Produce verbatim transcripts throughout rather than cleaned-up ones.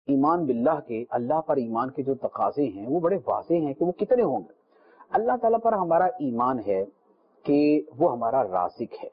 ایمان باللہ کے، اللہ پر ایمان کے جو تقاضے ہیں وہ بڑے واضح ہیں کہ وہ کتنے ہوں گے۔ اللہ تعالیٰ پر ہمارا ایمان ہے کہ وہ ہمارا رازق ہے۔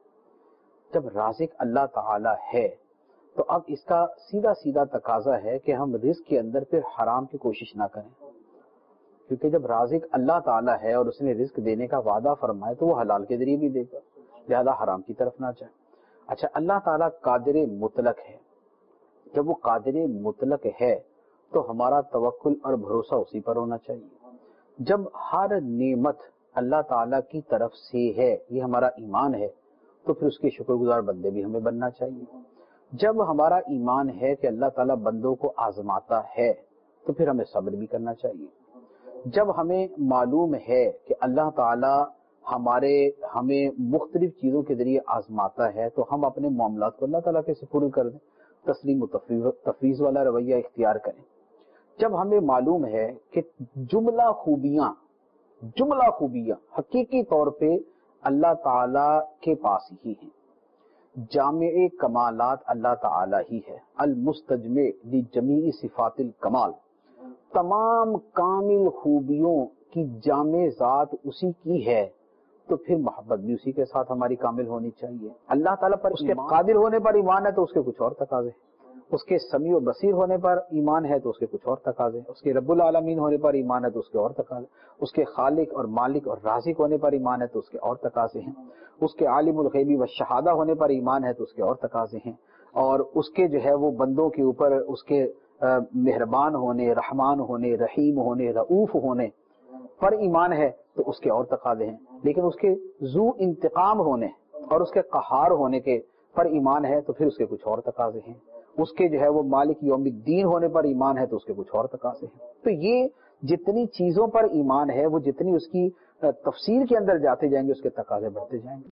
جب رازق اللہ تعالیٰ ہے تو اب اس کا سیدھا سیدھا تقاضا ہے کہ ہم رزق کے اندر پھر حرام کی کوشش نہ کریں، کیونکہ جب رازق اللہ تعالیٰ ہے اور اس نے رزق دینے کا وعدہ فرمائے تو وہ حلال کے ذریعے بھی دے گا، لہذا حرام کی طرف نہ جائیں۔ اچھا، اللہ تعالیٰ قادر مطلق ہے۔ جب وہ قادر مطلق ہے تو ہمارا توکل اور بھروسہ اسی پر ہونا چاہیے۔ جب ہر نعمت اللہ تعالیٰ کی طرف سے ہے، یہ ہمارا ایمان ہے، تو پھر اس کے شکر گزار بندے بھی ہمیں بننا چاہیے۔ جب ہمارا ایمان ہے کہ اللہ تعالیٰ بندوں کو آزماتا ہے تو پھر ہمیں صبر بھی کرنا چاہیے۔ جب ہمیں معلوم ہے کہ اللہ تعالیٰ ہمارے ہمیں مختلف چیزوں کے ذریعے آزماتا ہے تو ہم اپنے معاملات کو اللہ تعالیٰ کے سپرد کر دیں، تسلیم و تفویض والا رویہ اختیار کریں۔ جب ہمیں معلوم ہے کہ جملہ خوبیاں جملہ خوبیاں حقیقی طور پہ اللہ تعالیٰ کے پاس ہی ہیں، جامع کمالات اللہ تعالیٰ ہی ہے، المستجمع لجمیع صفات الکمال، تمام کامل خوبیوں کی جامع ذات اسی کی ہے، تو پھر محبت بھی اسی کے ساتھ ہماری کامل ہونی چاہیے۔ اللہ تعالیٰ پر اس کے قادر ہونے پر ایمان ہے تو اس کے کچھ اور تقاضے، اس کے سمیع و بصیر ہونے پر ایمان ہے تو اس کے کچھ اور تقاضے، اس کے رب العالمین ہونے پر ایمان ہے تو اس کے اور تقاضے، اس کے خالق اور مالک اور رازق ہونے پر ایمان ہے تو اس کے اور تقاضے ہیں، اس کے عالم الغیبی و شہادہ ہونے پر ایمان ہے تو اس کے اور تقاضے ہیں، اور اس کے جو ہے وہ بندوں کے اوپر اس کے مہربان ہونے، رحمان ہونے، رحیم ہونے، رؤوف ہونے پر ایمان ہے تو اس کے اور تقاضے ہیں۔ لیکن اس کے ذو انتقام ہونے اور اس کے قہار ہونے کے پر ایمان ہے تو پھر اس کے کچھ اور تقاضے ہیں۔ اس کے جو ہے وہ مالک یوم الدین ہونے پر ایمان ہے تو اس کے کچھ اور تقاضے ہیں۔ تو یہ جتنی چیزوں پر ایمان ہے، وہ جتنی اس کی تفسیر کے اندر جاتے جائیں گے اس کے تقاضے بڑھتے جائیں گے۔